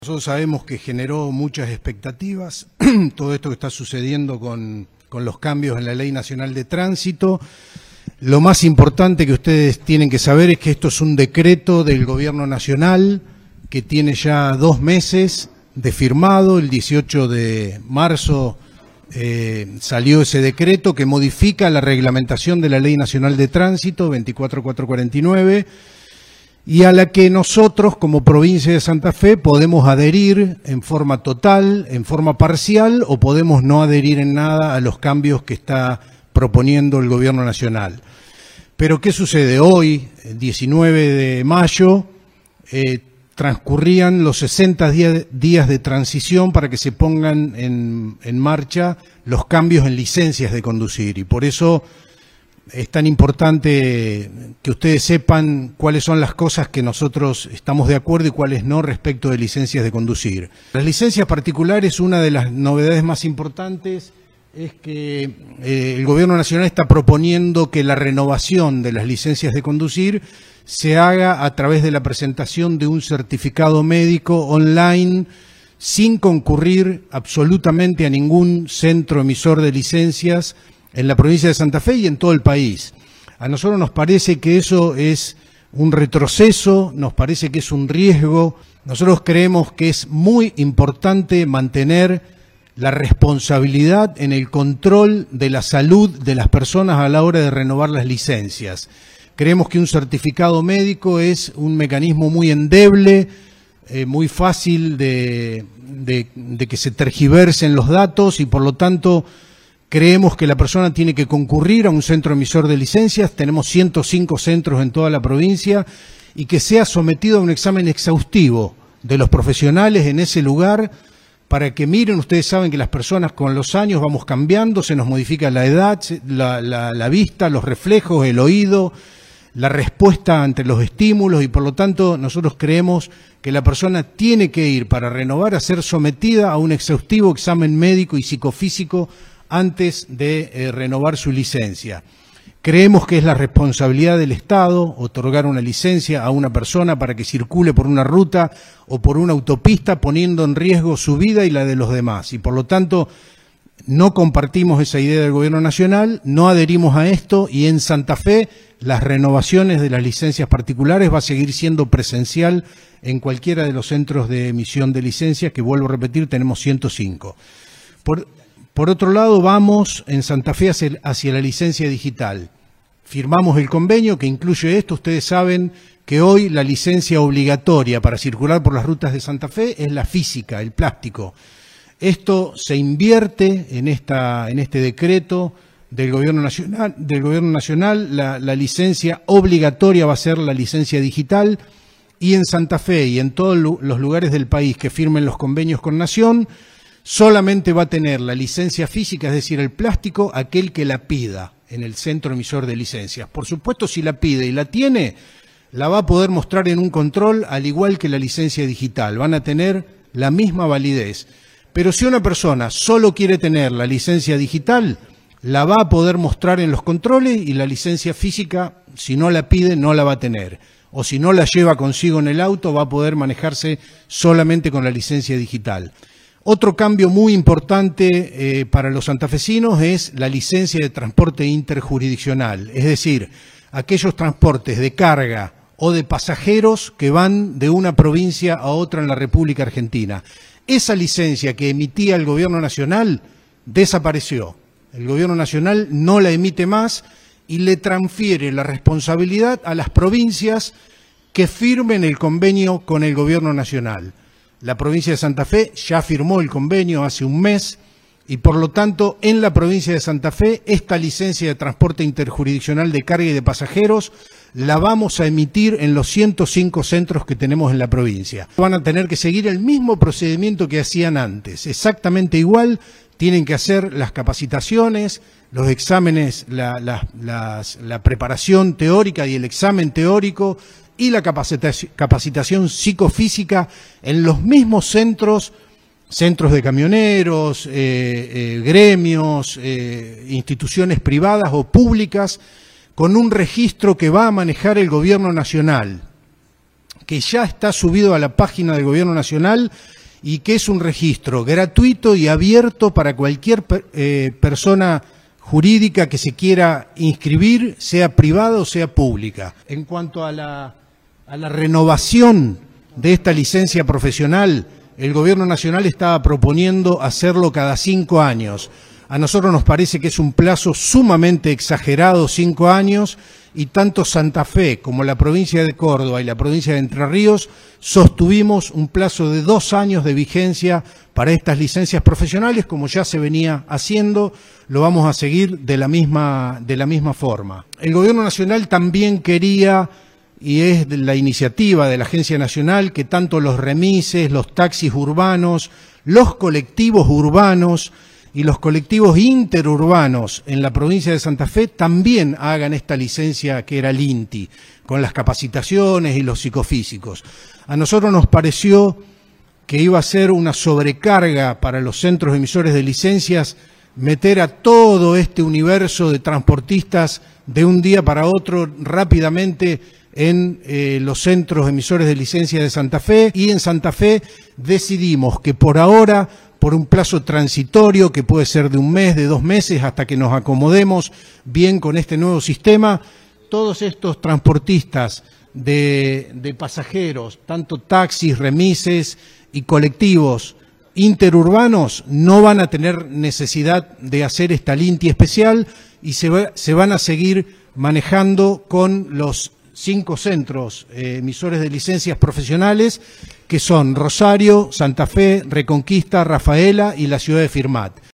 Nosotros sabemos que generó muchas expectativas todo esto que está sucediendo con los cambios en la Ley Nacional de Tránsito. Lo más importante que ustedes tienen que saber es que esto es un decreto del Gobierno Nacional que tiene ya 2 meses de firmado. El 18 de marzo salió ese decreto que modifica la reglamentación de la Ley Nacional de Tránsito 24449 y a la que nosotros como provincia de Santa Fe podemos adherir en forma total, en forma parcial, o podemos no adherir en nada a los cambios que está proponiendo el Gobierno Nacional. Pero ¿qué sucede? Hoy, el 19 de mayo, transcurrían los 60 días de transición para que se pongan en marcha los cambios en licencias de conducir, y por eso es tan importante que ustedes sepan cuáles son las cosas que nosotros estamos de acuerdo y cuáles no respecto de licencias de conducir. Las licencias particulares, una de las novedades más importantes es que el Gobierno Nacional está proponiendo que la renovación de las licencias de conducir se haga a través de la presentación de un certificado médico online sin concurrir absolutamente a ningún centro emisor de licencias en la provincia de Santa Fe y en todo el país. A nosotros nos parece que eso es un retroceso, nos parece que es un riesgo. Nosotros creemos que es muy importante mantener la responsabilidad en el control de la salud de las personas a la hora de renovar las licencias. Creemos que un certificado médico es un mecanismo muy endeble, muy fácil de que se tergiversen los datos, y por lo tanto creemos que la persona tiene que concurrir a un centro emisor de licencias. Tenemos 105 centros en toda la provincia, y que sea sometido a un examen exhaustivo de los profesionales en ese lugar para que miren. Ustedes saben que las personas con los años vamos cambiando, se nos modifica la edad, la vista, los reflejos, el oído, la respuesta ante los estímulos, y por lo tanto nosotros creemos que la persona tiene que ir para renovar a ser sometida a un exhaustivo examen médico y psicofísico antes de renovar su licencia. Creemos que es la responsabilidad del Estado otorgar una licencia a una persona para que circule por una ruta o por una autopista poniendo en riesgo su vida y la de los demás. Y por lo tanto no compartimos esa idea del Gobierno Nacional, no adherimos a esto, y en Santa Fe las renovaciones de las licencias particulares va a seguir siendo presencial en cualquiera de los centros de emisión de licencias, que vuelvo a repetir, tenemos 105. Por otro lado, vamos en Santa Fe hacia la licencia digital. Firmamos el convenio que incluye esto. Ustedes saben que hoy la licencia obligatoria para circular por las rutas de Santa Fe es la física, el plástico. Esto se invierte en este decreto del Gobierno Nacional. La licencia obligatoria va a ser la licencia digital, y en Santa Fe y en todos los lugares del país que firmen los convenios con Nación, solamente va a tener la licencia física, es decir, el plástico, aquel que la pida en el centro emisor de licencias. Por supuesto, si la pide y la tiene, la va a poder mostrar en un control, al igual que la licencia digital. Van a tener la misma validez. Pero si una persona solo quiere tener la licencia digital, la va a poder mostrar en los controles, y la licencia física, si no la pide, no la va a tener. O si no la lleva consigo en el auto, va a poder manejarse solamente con la licencia digital. Otro cambio muy importante para los santafesinos es la licencia de transporte interjurisdiccional, es decir, aquellos transportes de carga o de pasajeros que van de una provincia a otra en la República Argentina. Esa licencia que emitía el Gobierno Nacional desapareció. El Gobierno Nacional no la emite más y le transfiere la responsabilidad a las provincias que firmen el convenio con el Gobierno Nacional. La provincia de Santa Fe ya firmó el convenio hace un mes, y por lo tanto en la provincia de Santa Fe esta licencia de transporte interjurisdiccional de carga y de pasajeros la vamos a emitir en los 105 centros que tenemos en la provincia. Van a tener que seguir el mismo procedimiento que hacían antes, exactamente igual. Tienen que hacer las capacitaciones, los exámenes, la preparación teórica y el examen teórico y la capacitación psicofísica en los mismos centros de camioneros, gremios, instituciones privadas o públicas, con un registro que va a manejar el Gobierno Nacional, que ya está subido a la página del Gobierno Nacional y que es un registro gratuito y abierto para cualquier persona jurídica que se quiera inscribir, sea privada o sea pública. En cuanto a la renovación de esta licencia profesional, el Gobierno Nacional estaba proponiendo hacerlo cada 5 años. A nosotros nos parece que es un plazo sumamente exagerado, 5 años, y tanto Santa Fe como la provincia de Córdoba y la provincia de Entre Ríos sostuvimos un plazo de 2 años de vigencia para estas licencias profesionales, como ya se venía haciendo, lo vamos a seguir de la misma forma. El Gobierno Nacional también quería, y es de la iniciativa de la Agencia Nacional, que tanto los remises, los taxis urbanos, los colectivos urbanos y los colectivos interurbanos en la provincia de Santa Fe también hagan esta licencia que era el INTI, con las capacitaciones y los psicofísicos. A nosotros nos pareció que iba a ser una sobrecarga para los centros emisores de licencias meter a todo este universo de transportistas de un día para otro rápidamente en los centros emisores de licencia de Santa Fe, y en Santa Fe decidimos que por ahora, por un plazo transitorio que puede ser de 1 mes, de 2 meses, hasta que nos acomodemos bien con este nuevo sistema, todos estos transportistas de pasajeros, tanto taxis, remises y colectivos interurbanos, no van a tener necesidad de hacer esta LINTI especial y se van a seguir manejando con los 5 centros emisores de licencias profesionales, que son Rosario, Santa Fe, Reconquista, Rafaela y la ciudad de Firmat.